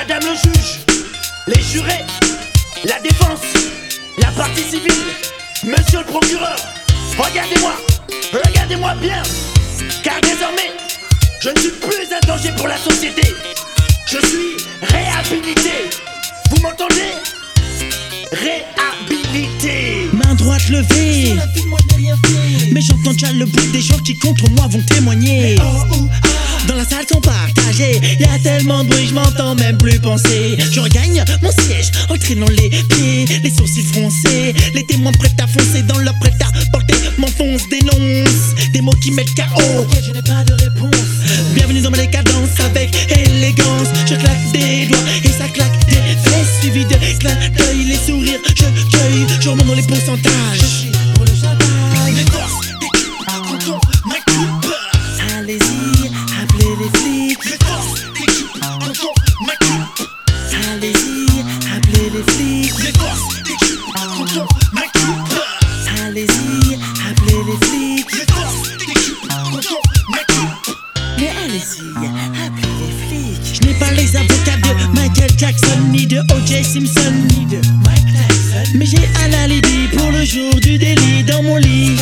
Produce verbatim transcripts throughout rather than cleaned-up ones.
Madame le juge, les jurés, la défense, la partie civile, monsieur le procureur, regardez-moi, regardez-moi bien, car désormais, je ne suis plus un danger pour la société. Je suis réhabilité. Vous m'entendez? Réhabilité. Main droite levée, mais j'entends déjà le bruit des gens qui contre moi vont témoigner. Dans la salle sont partagés, y'a tellement de bruit, je m'entends même plus penser. Je regagne mon siège en traînant les pieds, les sourcils froncés, les témoins prêts à foncer dans leur prêt à porter m'enfonce, dénonce des mots qui mettent K O. Ok, je n'ai pas de réponse. Bienvenue dans ma décadence avec élégance. Je claque des doigts et ça claque des fesses, suivi de clin d'œil, les sourires je cueille. Je remonte dans les pourcentages. Je suis pour le chantage. Les forces d'équipe quand on m'occupe. Allez-y, appelez les flics. Les forces d'équipe quand on m'occupe. Allez-y, appelez les flics. Les forces d'équipe quand on m'occupe. Allez-y, appelez les flics. Les forces d'équipe quand on m'occupe. Mais allez-y, appelez les flics. Je n'ai pas les avocats de Michael Jackson, ni de O J Simpson, ni de Mike Tyson, mais j'ai un alibi pour le jour du délit dans mon lit.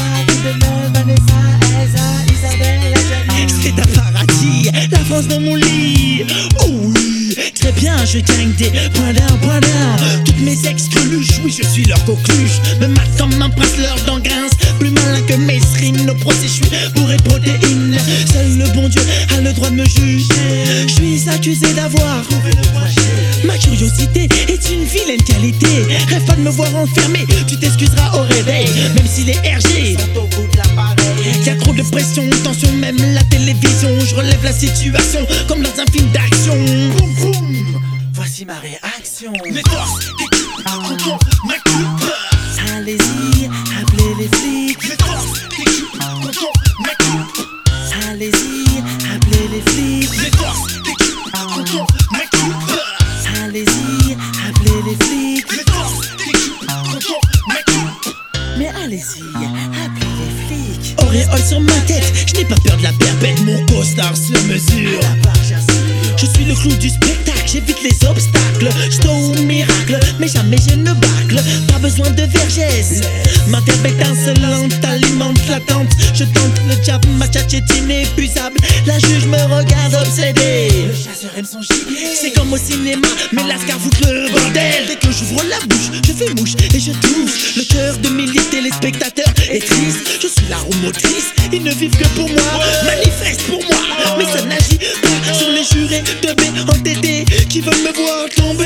C'est un paradis, la France dans mon lit. Oh oui, très bien, je gagne des points d'un, points d'un. Toutes mes ex-greluches, oui je suis leur coqueluche. Me mate comme un prince, leur dents grince. Plus malin que Mesrine, nos procès, je suis bourré de protéines. Seul le bon Dieu a le droit de me juger. Je suis accusé d'avoir trouvé le projet. Ma curiosité est une vilaine qualité. Rêve pas de me voir enfermé, tu t'excuseras au réveil. Même si les R G sont au bout de l'appareil. Y'a trop de pression, tension, même la télévision. Je relève la situation comme dans un film d'action. Boum boum, voici ma réaction. Les forces d'équipe quand on m'occupe. Allez-y, appelez les flics. Les forces d'équipe quand on m'occupe. Allez-y, appelez les flics. Les forces d'équipe quand on m'occupe. Allez-y, appelez les flics. Les forces d'équipe quand on m'occupe. Mais allez-y, appelez les flics. Auréole sur ma tête, je n'ai pas peur de la perpète. Mon costard se mesure. Je suis le clou du spectacle, j'évite les obstacles. Je au miracle, mais jamais je ne bâcle. Pas besoin de vergesse. Ma verbe est insolente, alimente l'attente. Je tente le jab, ma tchatch est inépuisable. La juge me regarde obsédé. Le chasseur aime son gibier. C'est comme au cinéma, mais l'ascar fout le bordel. Dès que j'ouvre la bouche, je fais mouche et je touche. Le cœur de milliers de téléspectateurs est triste. Je suis la roue motrice, ils ne vivent que pour moi. Manifeste pour moi, mais ça n'agit pas sur les jurés de B entêtés qui veulent me voir tomber.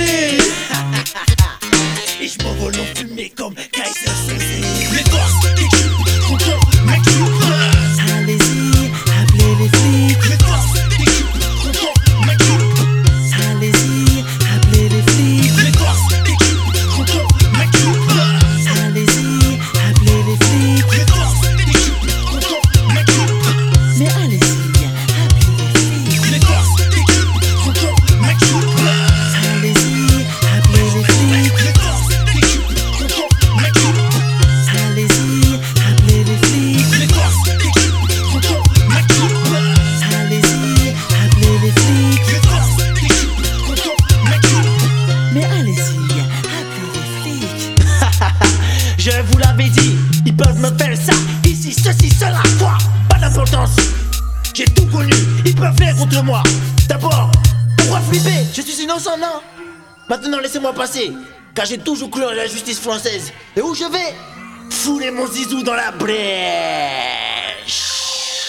Et je m'envole en fumée comme Kaiser Soze. Les forces d'équipe quand on m'occupe. Allez-y, appelez les flics. Les forces d'équipe quand on m'occupe. Allez-y, appelez les flics. Les forces d'équipe quand on m'occupe. Allez-y, appelez les flics. Les forces d'équipe quand on m'occupe. Mais allez-y, appelez les flics. Les forces d'équipe quand on m'occupe. Allez-y, appelez les flics. Les forces d'équipe quand on m'occupe. Allez-y, appelez les flics. Les forces d'équipe quand on m'occupe. Allez-y, appelez les flics. Les forces d'équipe quand on m'occupe. Mais allez-y, appelez les flics. Je vous l'avais dit, ils peuvent me faire ça, ici, ceci, cela, quoi, pas d'importance. J'ai tout connu, ils peuvent faire contre moi. D'abord, pourquoi flipper? Je suis innocent, non? Maintenant laissez-moi passer, car j'ai toujours cru en la justice française. Et où je vais? Fouler mon zizou dans la braie.